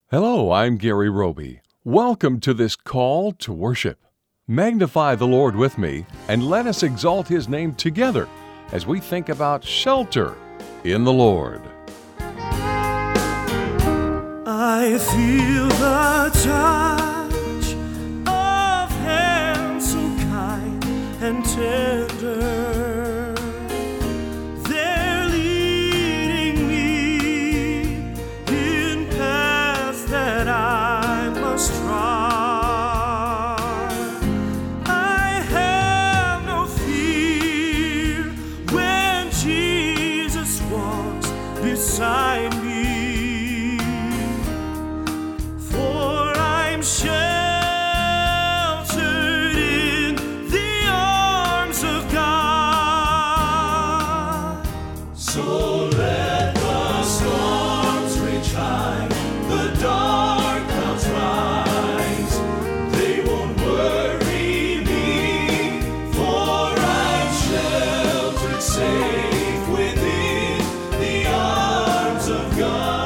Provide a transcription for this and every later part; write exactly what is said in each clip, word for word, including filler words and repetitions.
Hello, I'm Gary Roby. Welcome to this call to worship. Magnify the Lord with me and let us exalt His name together as we think about shelter in the Lord. I feel the touch of hands so kind and tender. They're leading me in paths that I must trod. I have no fear when Jesus walks beside me. Sheltered in the arms of God. So let the storms rage high, the dark clouds rise. They won't worry me, for I'm sheltered safe within the arms of God.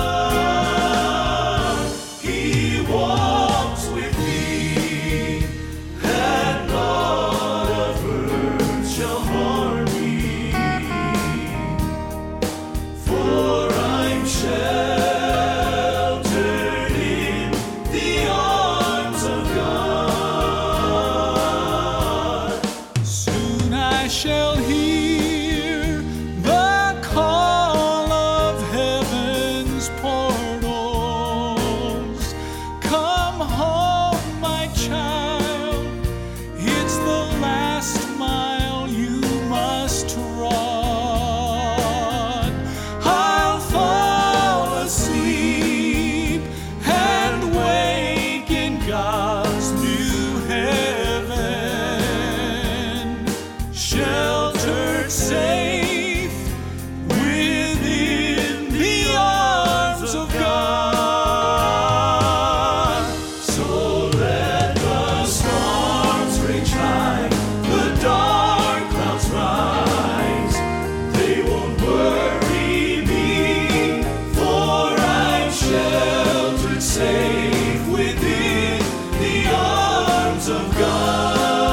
Shall hear the call of heaven's portals. Come home, my child, it's the last mile you must trod. I'll fall asleep and wake in God's new heaven. Sheltered safe within the arms of God. So let the storms rage high, the dark clouds rise. They won't worry me, for I'm sheltered safe within the arms of God.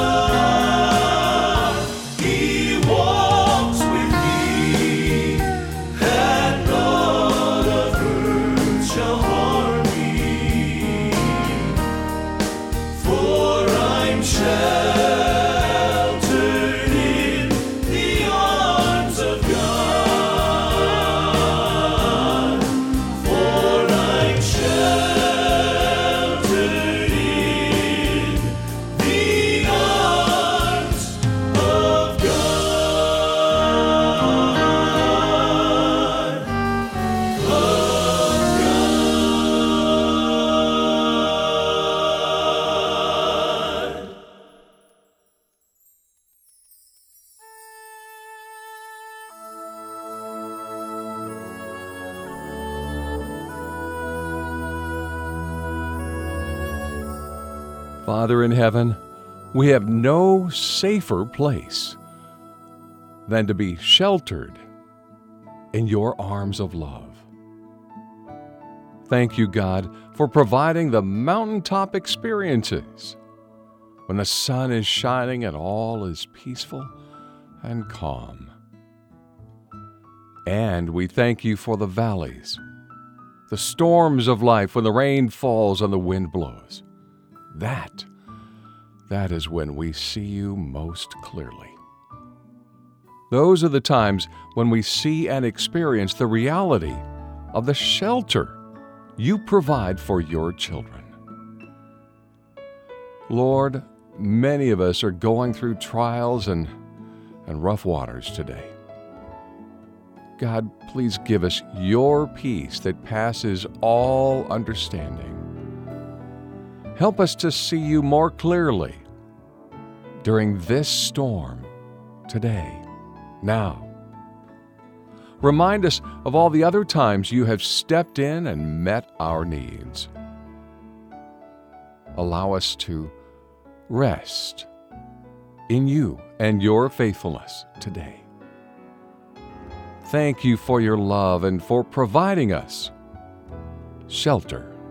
Father in heaven, we have no safer place than to be sheltered in your arms of love. Thank you, God, for providing the mountaintop experiences when the sun is shining and all is peaceful and calm. And we thank you for the valleys, the storms of life when the rain falls and the wind blows. That, that is when we see you most clearly. Those are the times when we see and experience the reality of the shelter you provide for your children. Lord, many of us are going through trials and, and rough waters today. God, please give us your peace that passes all understanding. Help us to see you more clearly during this storm today, now. Remind us of all the other times you have stepped in and met our needs. Allow us to rest in you and your faithfulness today. Thank you for your love and for providing us shelter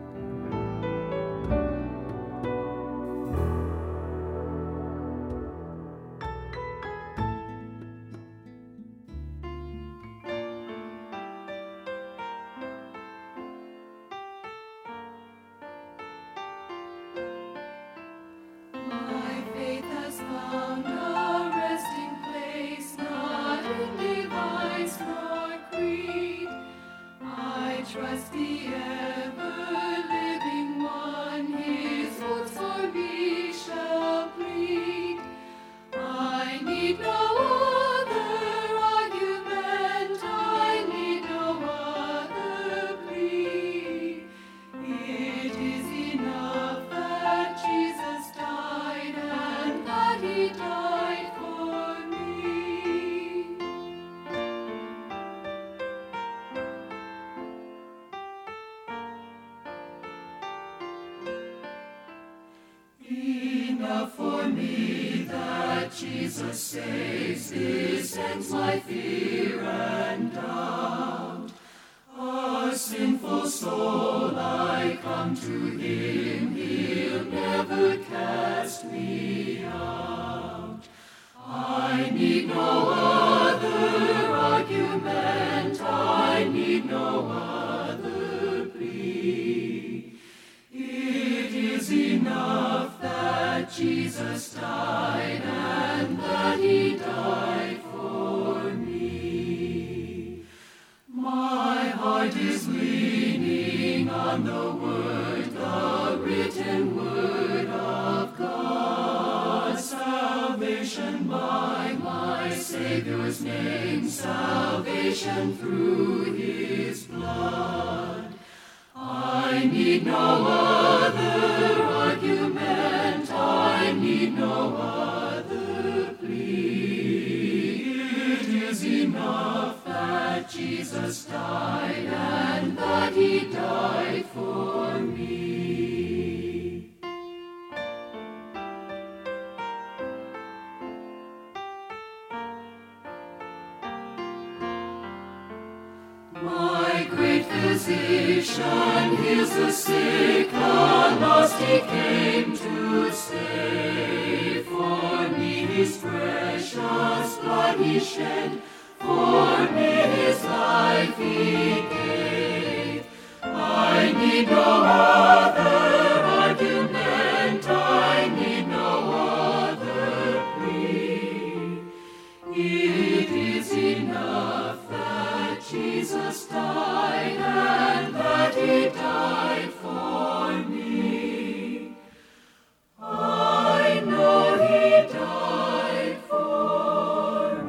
Enough for me that Jesus saves, this ends my fear and doubt. A sinful soul, I come to him, he'll never cast me out. I need no other argument, I need no other plea. It is enough that Jesus died and that he died for me. My heart is leaning on the word, the written word of God. Salvation by my Savior's name, salvation through his blood. I need no other argument, I need no other plea. It is enough that Jesus died and that he died for me. My great physician heals the sick, the lost he came to save. For me his precious blood he shed, for me his life he gave. I need no other argument, I need no other plea. It is enough that Jesus died and that he died for me. I know he died for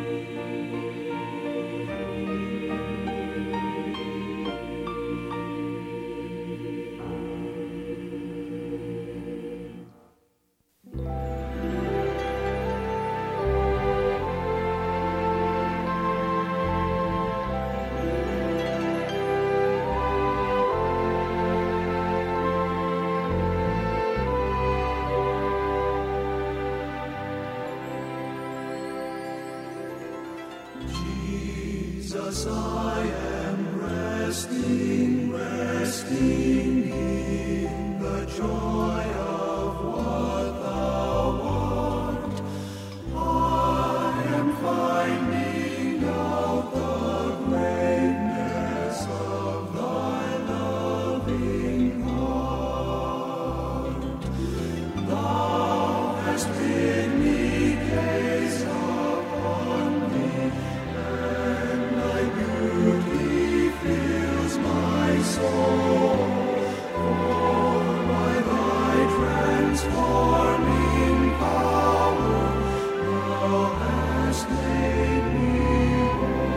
Jesus, I am resting, resting in the joy of what thou art. I am finding out the greatness of thy loving heart. Thou hast bid me gaze upon thee, and thy beauty fills my soul. For by thy transforming power thou hast made me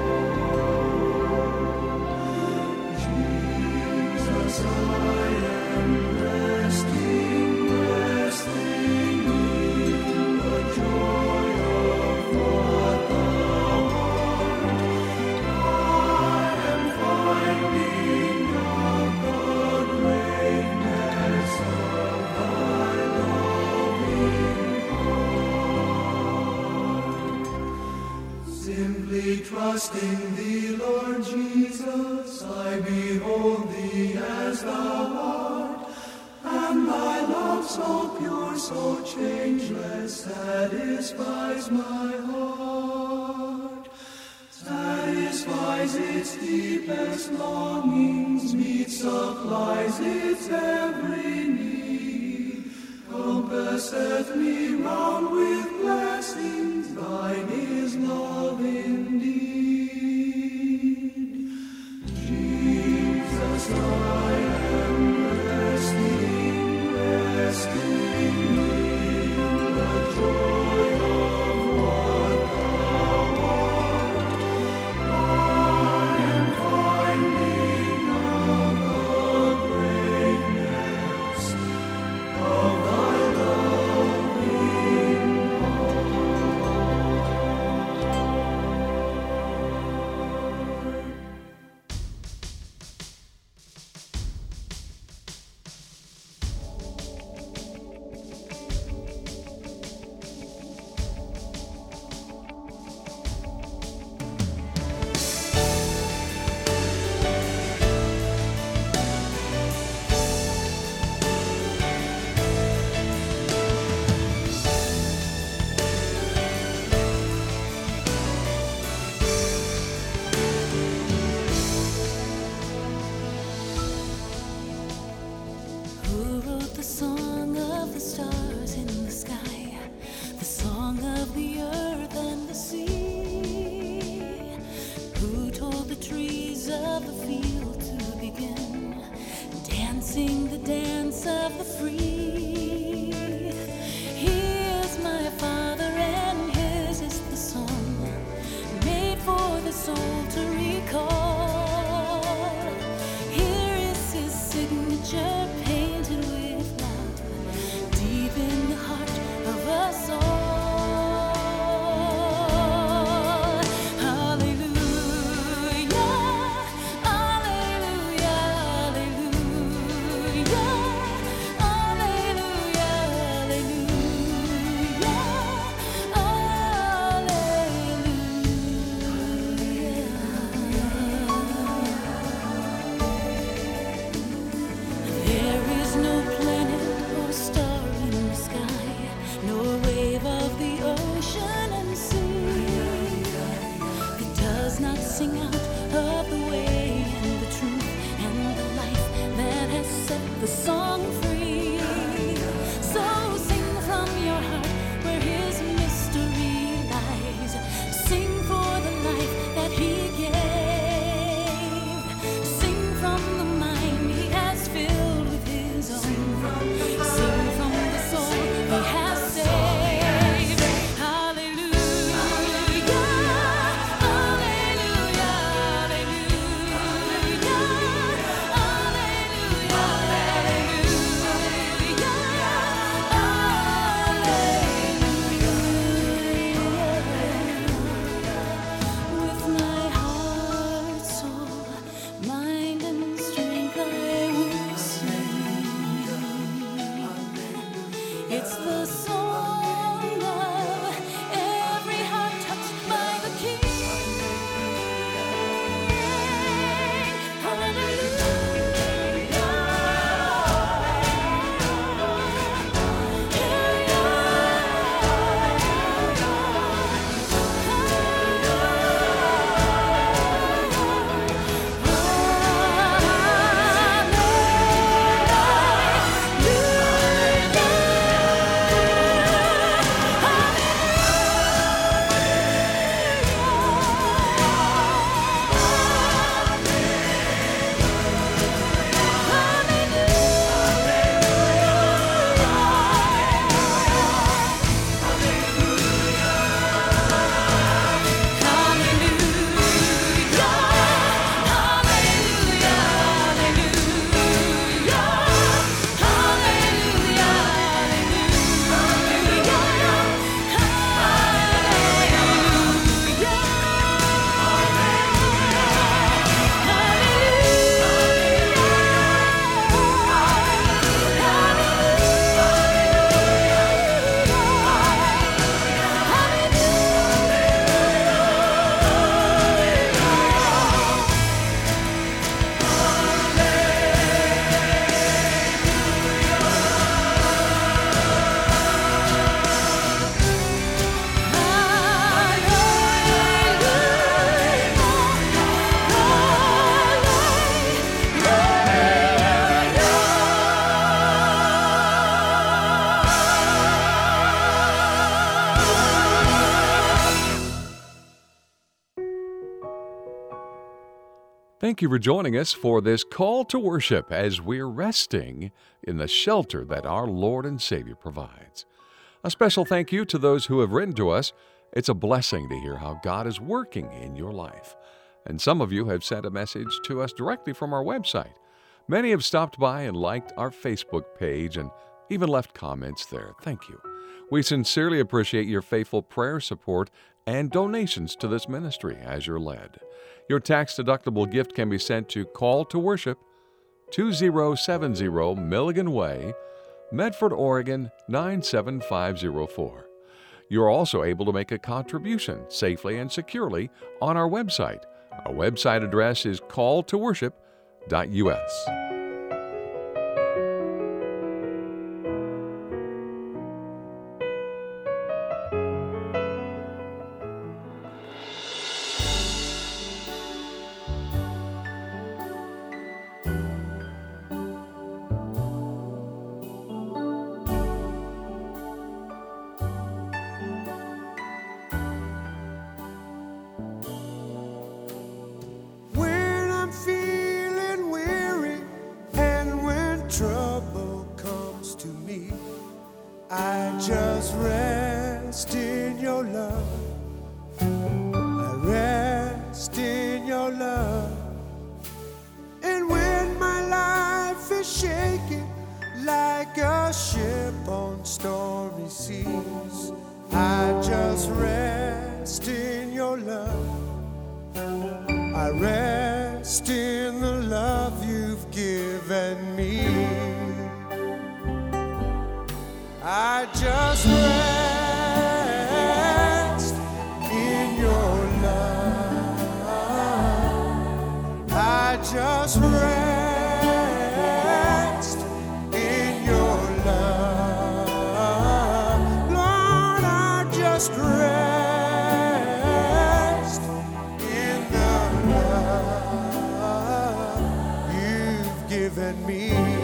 whole. Jesus, I am resting, resting in the joy of what thou art. I am finding out the greatness of thy loving heart. Simply trusting thee, Lord Jesus, I behold thee as thou art, and thy love so pure, so changeless, satisfies my heart, satisfies its deepest longings, meets, supplies its every need, compasseth me round with blessings, thine is love indeed. Jesus, I am resting, resting in the joy of what thou art. I am finding out the greatness of thy loving heart. the song of the stars in the sky, the song of the earth and the sea? Who told the trees of the field to begin dancing the dance of the free? He is my Father and his is the song made for the soul to recall. Here is his signature painted with love deep in the heart of us all. Sing out of the way and the truth and the life that has set the song free. So sing from your heart where his mystery lies. Sing for the life that he gave. Sing from the mind he has filled with his own. Sing from the soul he has saved. Hallelujah. It's the song of every heart touched by the King. Thank you for joining us for this call to worship as we're resting in the shelter that our Lord and Savior provides. A special thank you to those who have written to us. It's a blessing to hear how God is working in your life. And some of you have sent a message to us directly from our website. Many have stopped by and liked our Facebook page and even left comments there. Thank you. We sincerely appreciate your faithful prayer support and donations to this ministry as you're led. Your tax-deductible gift can be sent to Call to Worship, two zero seven zero Milligan Way, Medford, Oregon nine seven five zero four. You're also able to make a contribution safely and securely on our website. Our website address is call to worship dot U S. trouble comes to me, I just rest in your love. I rest in your love. And when my life is shaking like a ship on stormy seas, I just rest in your love. I rest in the love you've given me. I just rest in your love. I just rest in your love. Lord, I just rest in the love you've given me.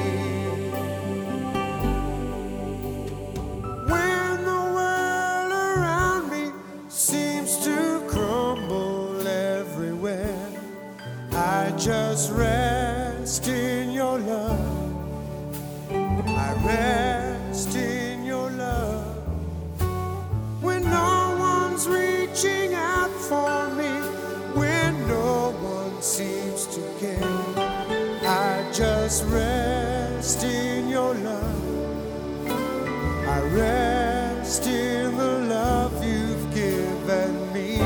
Just rest in your love. I rest in your love. When no one's reaching out for me, when no one seems to care, I just rest in your love. I rest in the love you've given me.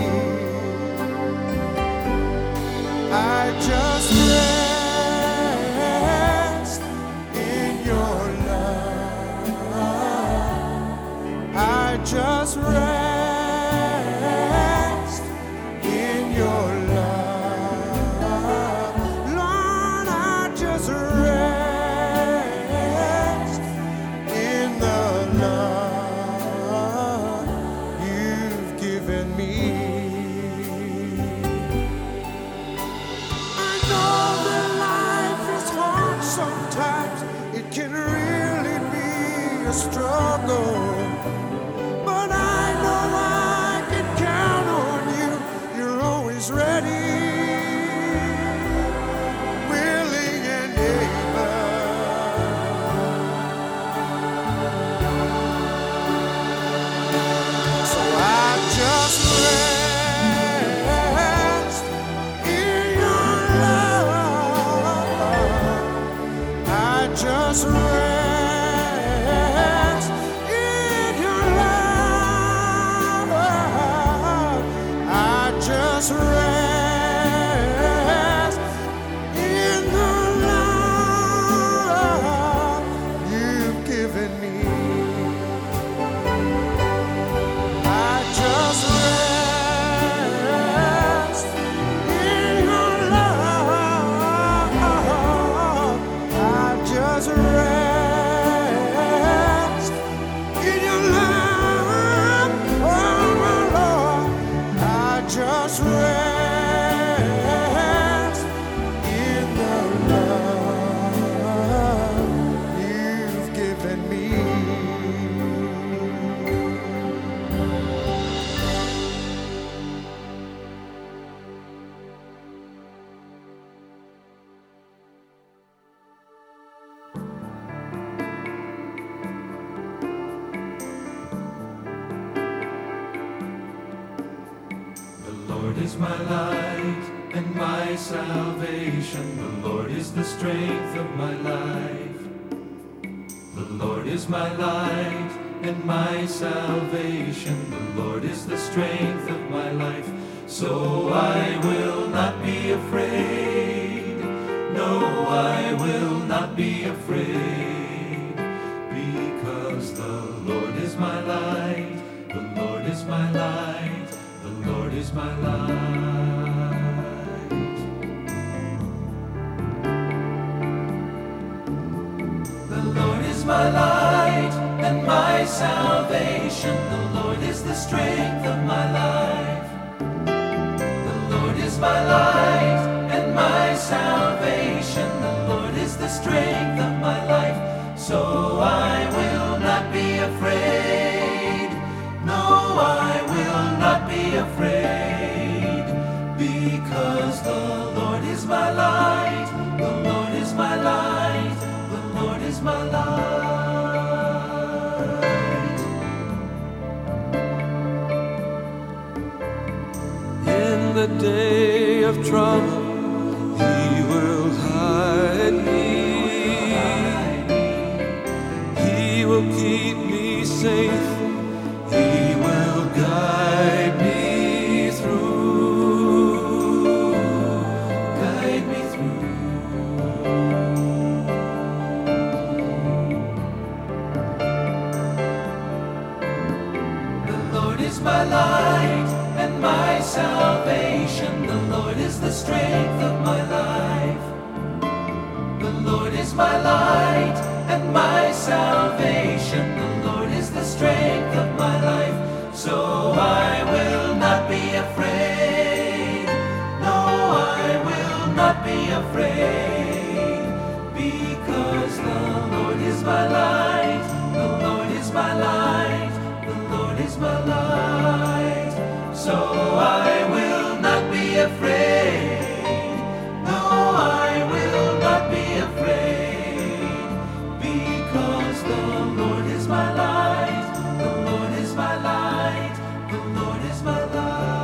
I just rest in your love. I just rest in your love. Lord, I just rest in the love you've given me. Sometimes it can really be a struggle, but I know I can count on you. You're always ready, willing and able. So I just rest in your love. Just rest in your love. I just rest in the love you've given me. I just rest in your love. Just rest in your love, oh Lord. I just rest in the love you've given me. The Lord is my light and my salvation. The Lord is the strength of my life. The Lord is my light and my salvation. The Lord is the strength of my life. So I will not be afraid. No, I will not be afraid. Because the Lord is my light. The Lord is my light. The Lord is my light. The Lord is my light and my salvation. The Lord is the strength of my life. The Lord is my light and my salvation. The Lord is the strength of my life. So I will not be afraid. No, I will not be afraid, because the Lord is my light, the Lord is my light, the Lord is my light. In the day of trouble, He will hide me. He will keep me safe. He will guide me through. Guide me through. The Lord is my light and my salvation. The Lord is the strength of my life. The Lord is my light and my salvation. The Lord is the strength of my life. So I will not be afraid. No, I will not be afraid. Because the Lord is my light. The Lord is my light. The Lord is my light. So I will not be afraid. No, I will not be afraid. Because the Lord is my light. The Lord is my light. The Lord is my light.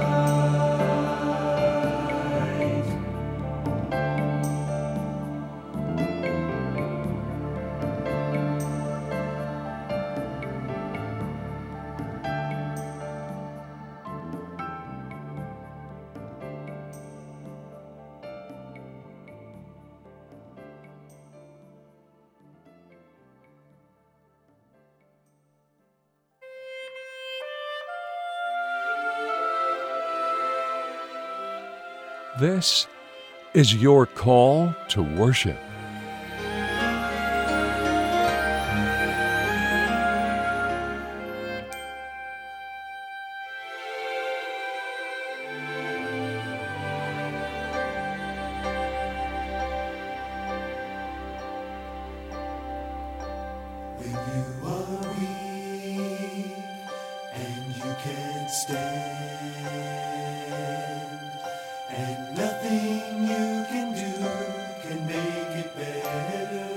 This is your call to worship. When you are weak and you can't stand, and nothing you can do can make it better.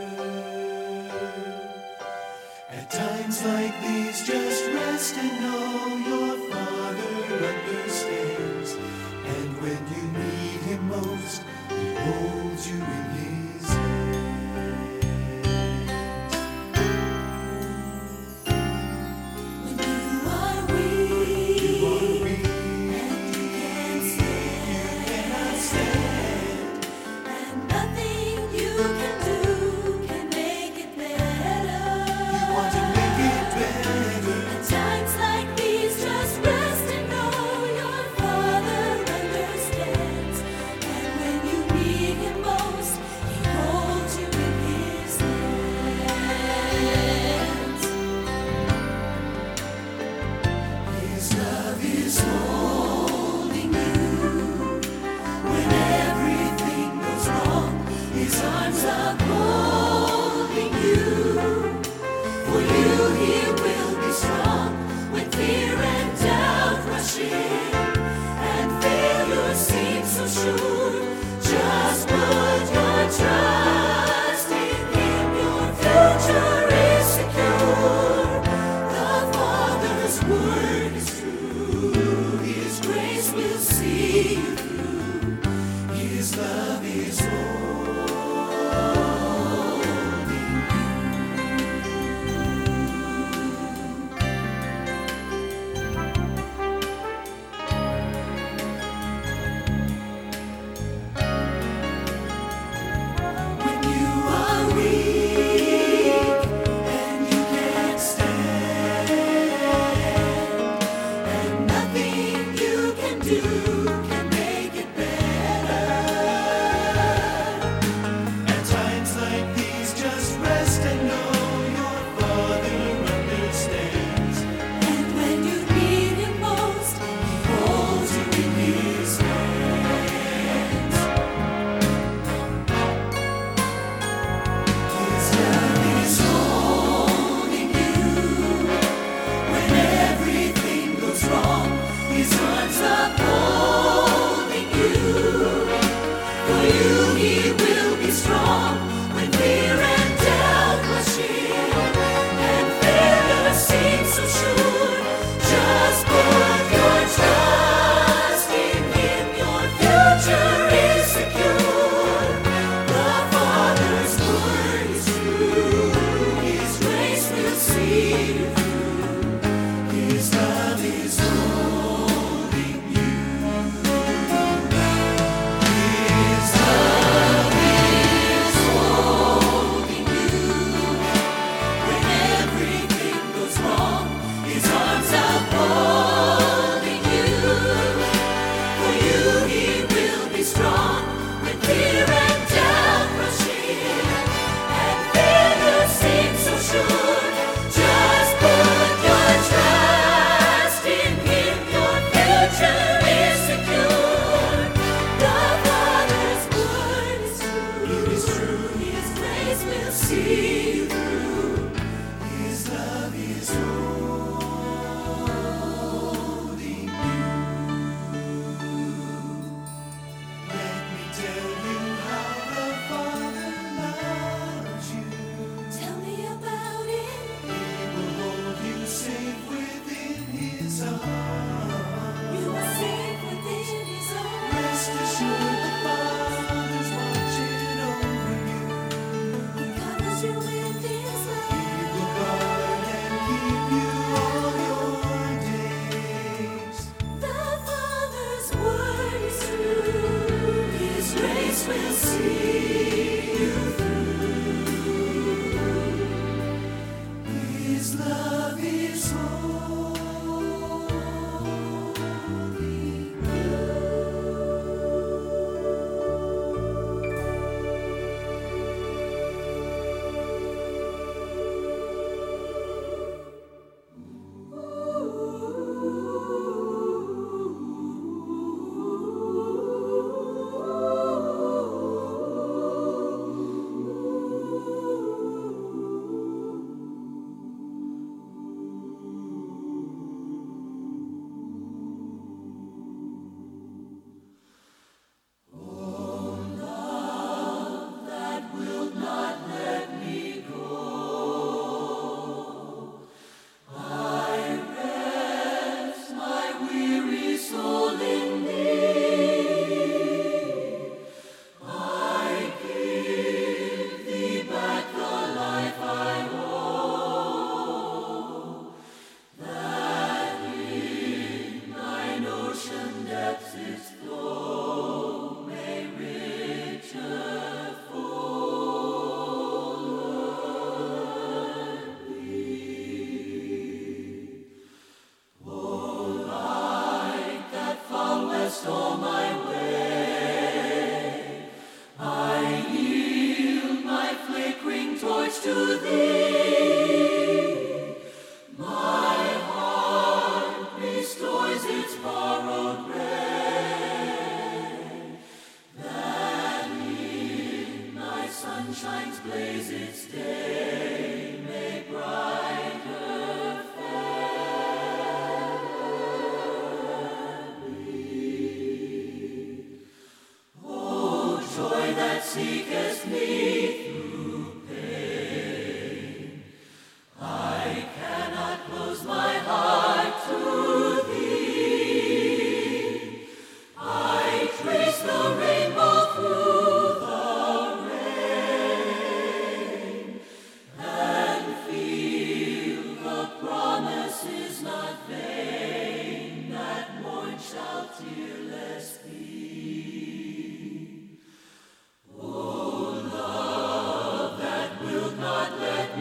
At times like these, just rest and know your Father understands. And when you need Him most, He holds you in His hands.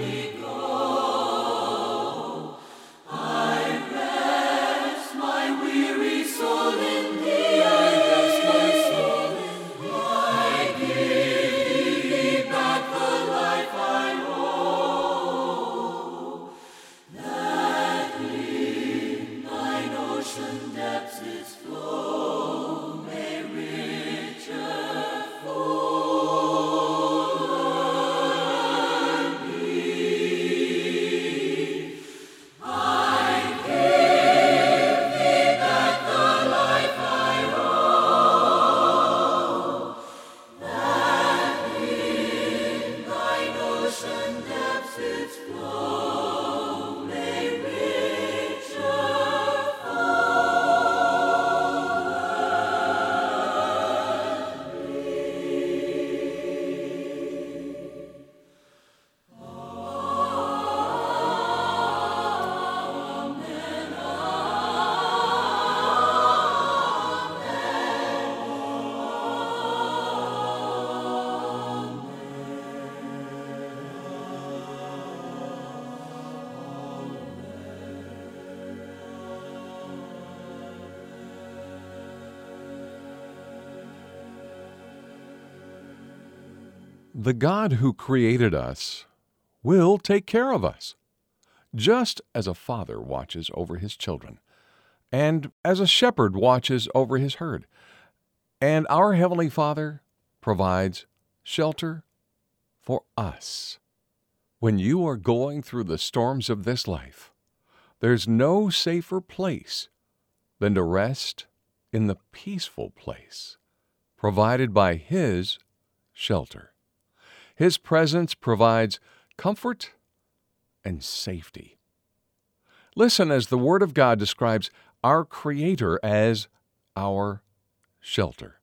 The God who created us will take care of us, just as a father watches over his children, and as a shepherd watches over his herd. And our Heavenly Father provides shelter for us. When you are going through the storms of this life, there's no safer place than to rest in the peaceful place provided by His shelter. His presence provides comfort and safety. Listen as the Word of God describes our Creator as our shelter.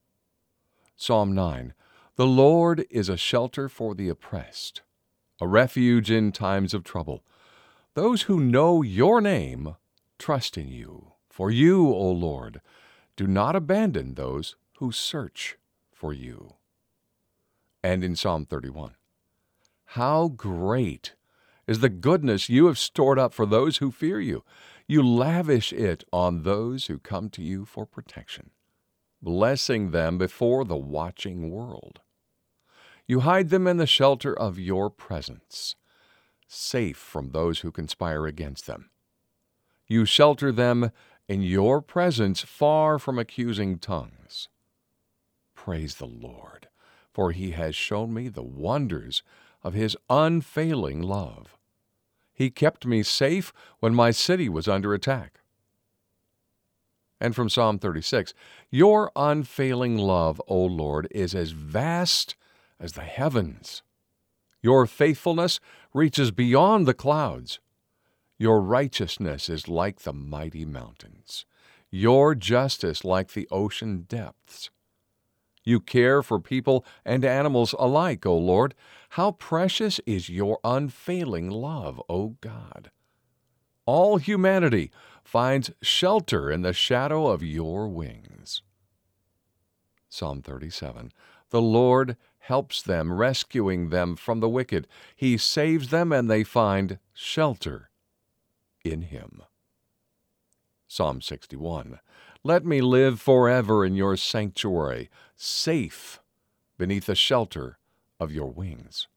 Psalm nine, "The Lord is a shelter for the oppressed, a refuge in times of trouble. Those who know your name trust in you. For you, O Lord, do not abandon those who search for you." And in Psalm thirty-one, "How great is the goodness you have stored up for those who fear you. You lavish it on those who come to you for protection, blessing them before the watching world. You hide them in the shelter of your presence, safe from those who conspire against them. You shelter them in your presence, far from accusing tongues. Praise the Lord, for He has shown me the wonders of His unfailing love. He kept me safe when my city was under attack." And from Psalm thirty-six, "Your unfailing love, O Lord, is as vast as the heavens. Your faithfulness reaches beyond the clouds. Your righteousness is like the mighty mountains, your justice like the ocean depths. You care for people and animals alike, O Lord. How precious is your unfailing love, O God. All humanity finds shelter in the shadow of your wings." Psalm thirty-seven, "The Lord helps them, rescuing them from the wicked. He saves them, and they find shelter in Him." Psalm sixty-one, "Let me live forever in your sanctuary, safe beneath the shelter of your wings."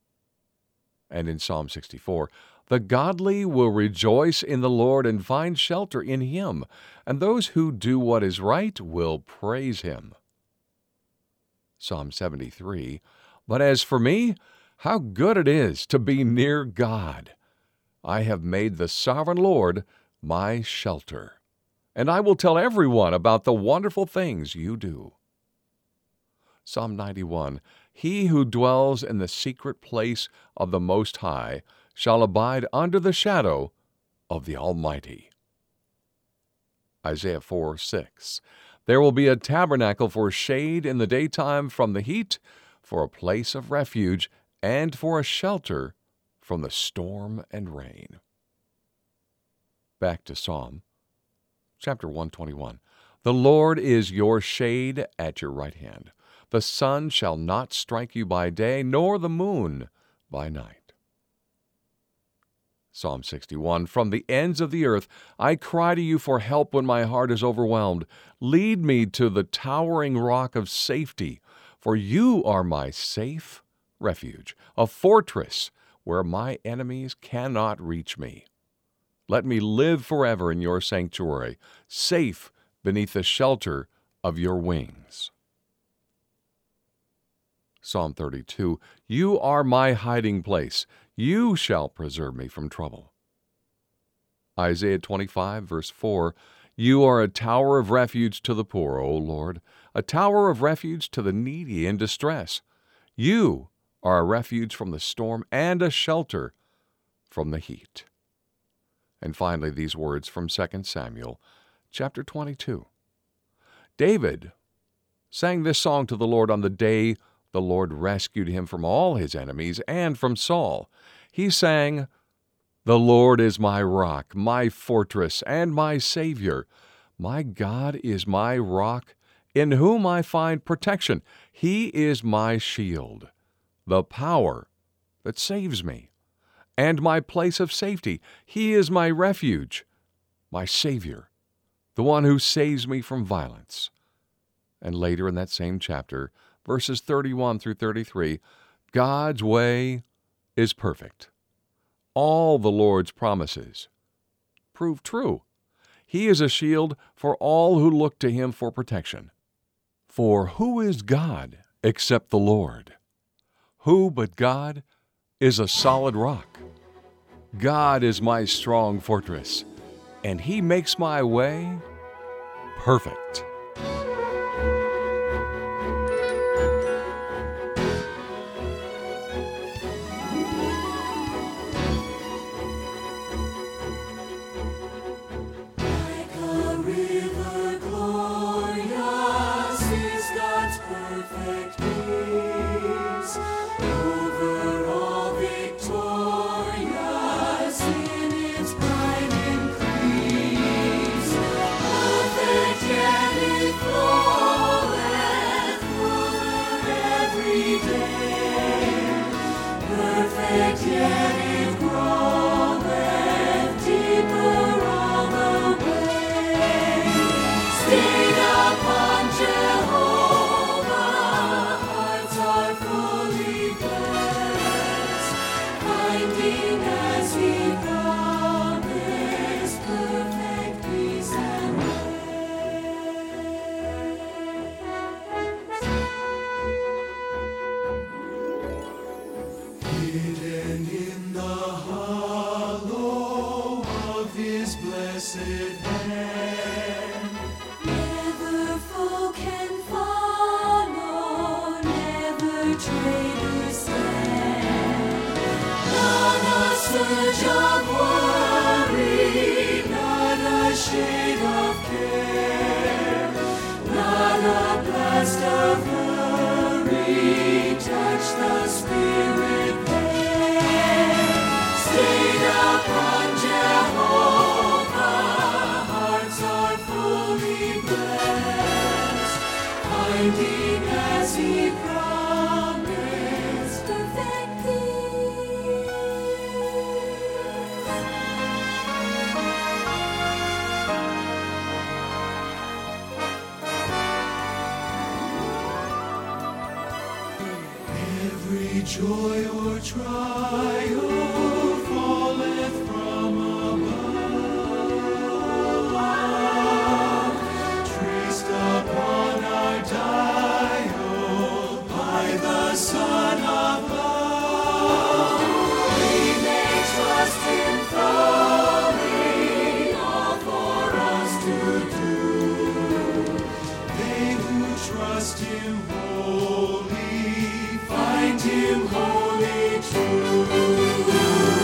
And in Psalm sixty-four, "The godly will rejoice in the Lord and find shelter in Him, and those who do what is right will praise Him." Psalm seventy-three, "But as for me, how good it is to be near God. I have made the sovereign Lord my shelter, and I will tell everyone about the wonderful things you do." Psalm ninety-one, "He who dwells in the secret place of the Most High shall abide under the shadow of the Almighty." Isaiah four six, "There will be a tabernacle for shade in the daytime from the heat, for a place of refuge, and for a shelter from the storm and rain." Back to Psalm chapter one twenty-one. "The Lord is your shade at your right hand. The sun shall not strike you by day, nor the moon by night. Psalm sixty-one, from the ends of the earth, I cry to you for help when my heart is overwhelmed. Lead me to the towering rock of safety, for you are my safe refuge, a fortress where my enemies cannot reach me. Let me live forever in your sanctuary, safe beneath the shelter of your wings. Psalm thirty-two, you are my hiding place. You shall preserve me from trouble. Isaiah twenty-five, verse four, you are a tower of refuge to the poor, O Lord, a tower of refuge to the needy in distress. You are a refuge from the storm and a shelter from the heat. And finally, these words from Second Samuel, chapter twenty-two. David sang this song to the Lord on the day the Lord rescued him from all his enemies and from Saul. He sang, the Lord is my rock, my fortress, and my Savior. My God is my rock, in whom I find protection. He is my shield, the power that saves me, and my place of safety. He is my refuge, my Savior, the one who saves me from violence. And later in that same chapter, verses thirty-one through thirty-three, God's way is perfect. All the Lord's promises prove true. He is a shield for all who look to him for protection. For who is God except the Lord? Who but God is a solid rock? God is my strong fortress, and he makes my way perfect. Joy or triumph falleth from above, traced upon our dial by the Son of love. We may trust Him fully, all for us to do. They who trust Him wholly find Him wholly true.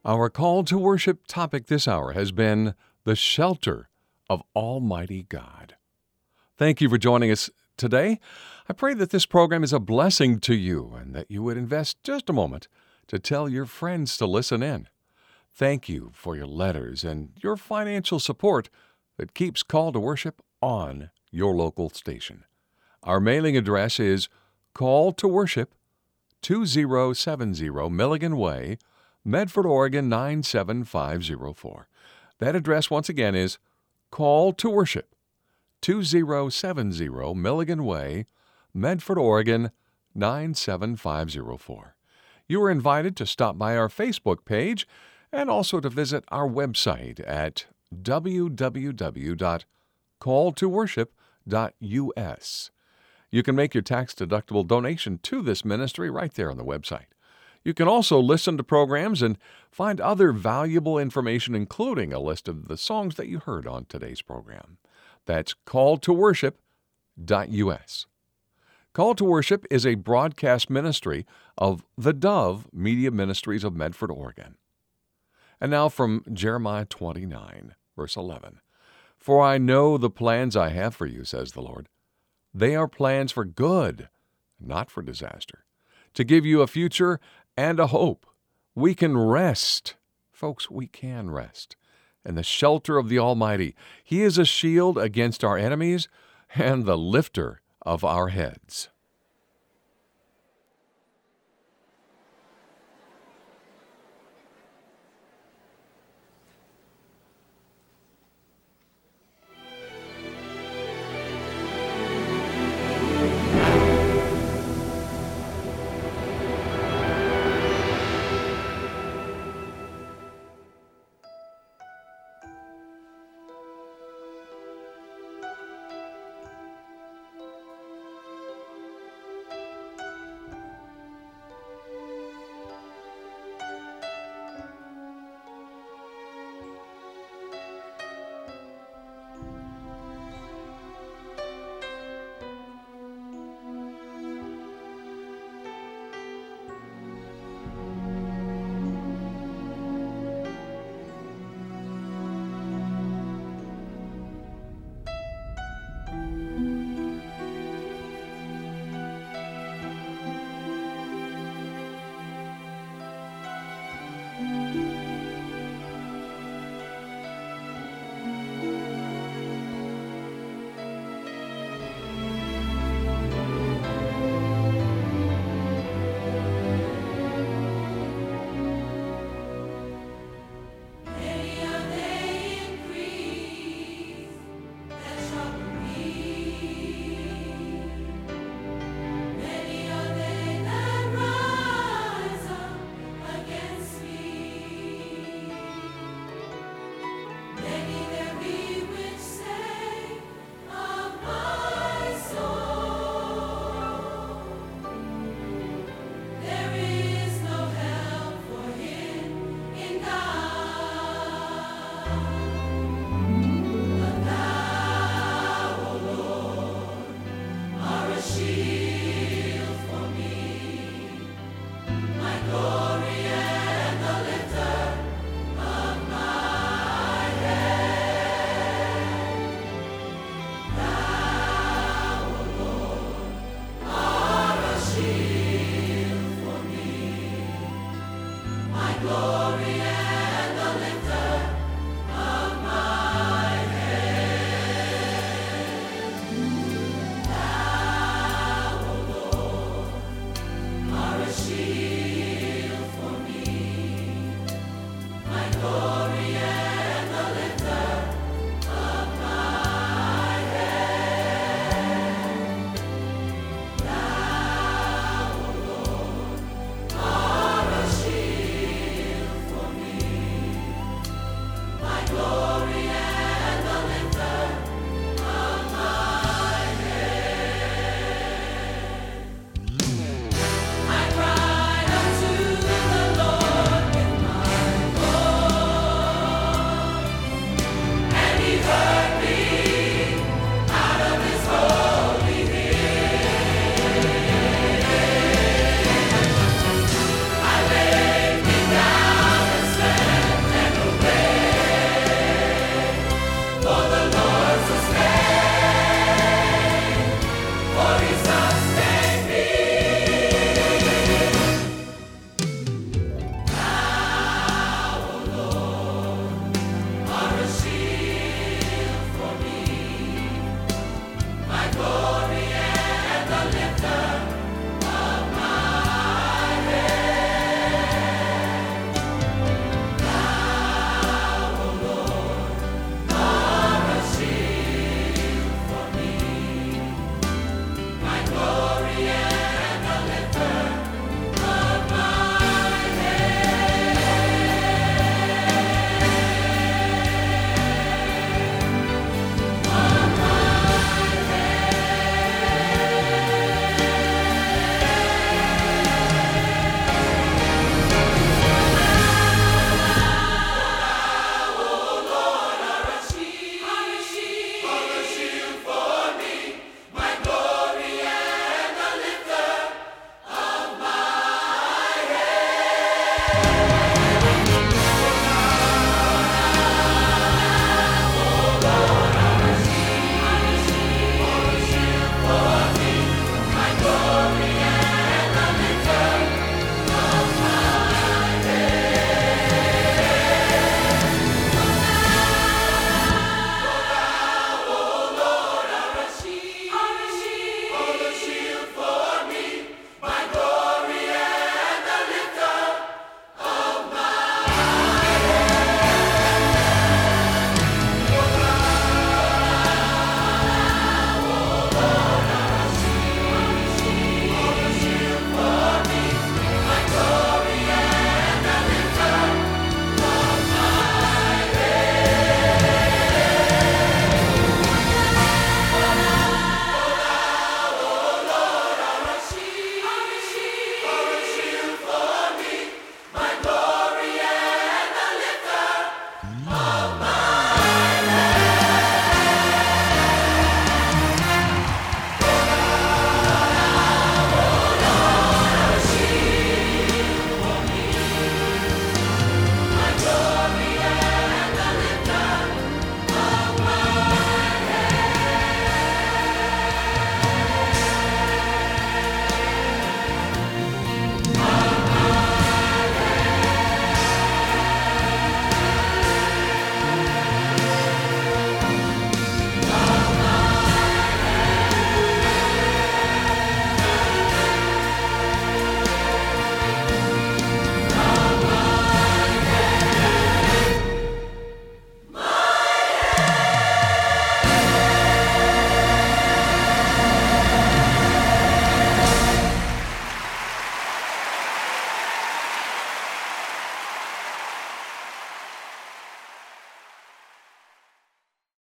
Our call to worship topic this hour has been the shelter of Almighty God. Thank you for joining us today. I pray that this program is a blessing to you and that you would invest just a moment to tell your friends to listen in. Thank you for your letters and your financial support that keeps Call to Worship on your local station. Our mailing address is Call to Worship, two zero seven zero Milligan Way, Medford, Oregon nine seven five zero four. That address once again is Call to Worship, two zero seven zero Milligan Way, Medford, Oregon nine seven five zero four. You are invited to stop by our Facebook page and also to visit our website at w w w dot call to worship dot u s. You can make your tax-deductible donation to this ministry right there on the website. You can also listen to programs and find other valuable information, including a list of the songs that you heard on today's program. That's call to worship dot u s. Call to Worship is a broadcast ministry of the Dove Media Ministries of Medford, Oregon. And now from Jeremiah twenty-nine, verse eleven. For I know the plans I have for you, says the Lord. They are plans for good, not for disaster, to give you a future and a hope. We can rest. Folks, we can rest in the shelter of the Almighty. He is a shield against our enemies and the lifter of our heads.